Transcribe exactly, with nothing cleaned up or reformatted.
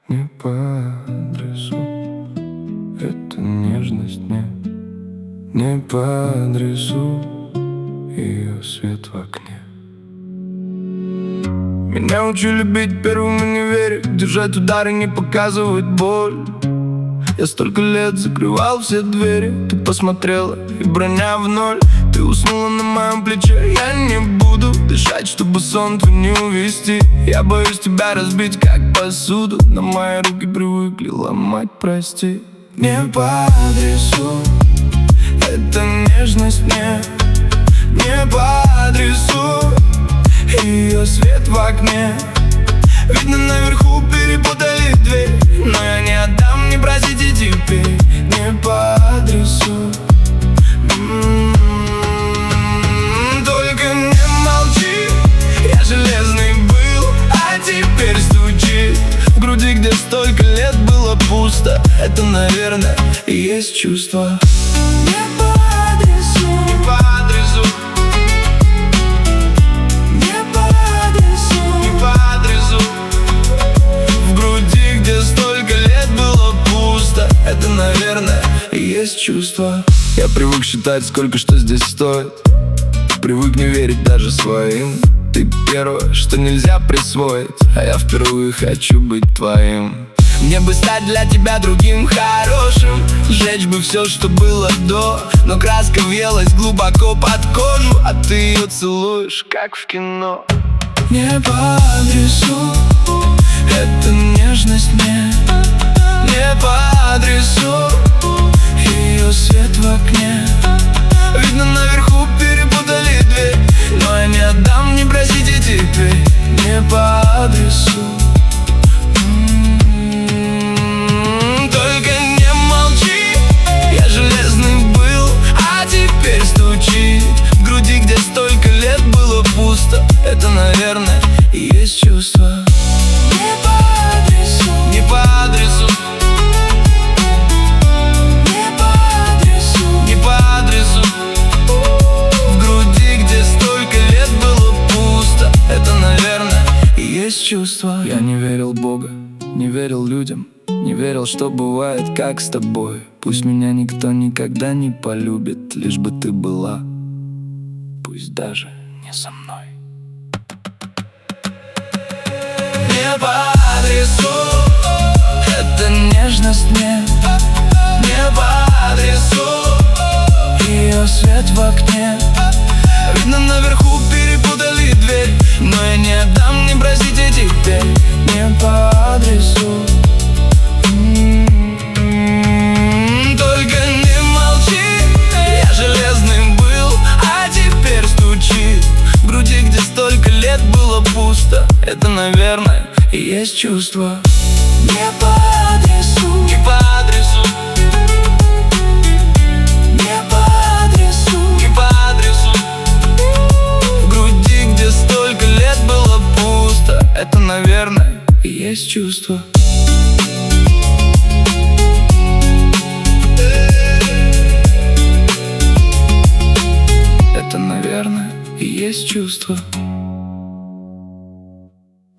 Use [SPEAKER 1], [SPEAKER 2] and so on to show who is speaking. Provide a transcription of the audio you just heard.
[SPEAKER 1] не по адресу. Эта нежность не, не по адресу. Ее свет в окне. Меня учили бить первым в универе, держать удары, не показывать боль. Я столько лет закрывал все двери. Ты посмотрела, и броня в ноль. Ты уснула на моем плече. Я не буду дышать, чтобы сон твой не увести. Я боюсь тебя разбить, как посуду. Но мои руки привыкли ломать, прости. Не по адресу. Эта нежность мне не по адресу. Ее свет в окне. Видно, наверху перепутали дверь. Но я не отдам, не просите теперь. Не по адресу. М-м-м. Только не молчи. Я железный был, а теперь стучит в груди, где столько лет было пусто. Это, наверное, и есть чувство. Не по адресу. Не по адресу. Это, наверное, и есть чувство. Я привык считать, сколько что здесь стоит. Привык не верить даже своим. Ты первое, что нельзя присвоить. А я впервые хочу быть твоим. Мне бы стать для тебя другим хорошим. Сжечь бы все, что было до. Но краска въелась глубоко под кожу. А ты ее целуешь, как в кино. Не по адресу. Эта нежность мне не по адресу. Ее свет в окне. Видно, наверху перепутали дверь. Но я не отдам, не просите теперь. Не по адресу. М-м-м. Только не молчи. Я железный был, а теперь стучит в груди, где столько лет было пусто. Это, наверное, и есть чувство. Не по адресу. Не по адресу. Чувства. Я не верил в Бога, не верил людям, не верил, что бывает, как с тобой. Пусть меня никто никогда не полюбит, лишь бы ты была, пусть даже не со мной. Не по адресу. Эта нежность мне не по адресу. Ее свет в окне. Видно, наверху перепутали дверь. Но я не отдам, не просите теперь. Не по адресу. М-м-м. Только не молчи. Я железный был, а теперь стучит в груди, где столько лет было пусто. Это, наверное, и есть чувство. Не по адресу. Не по адресу. Это, наверное, и есть чувство. Это, наверное, и есть чувство.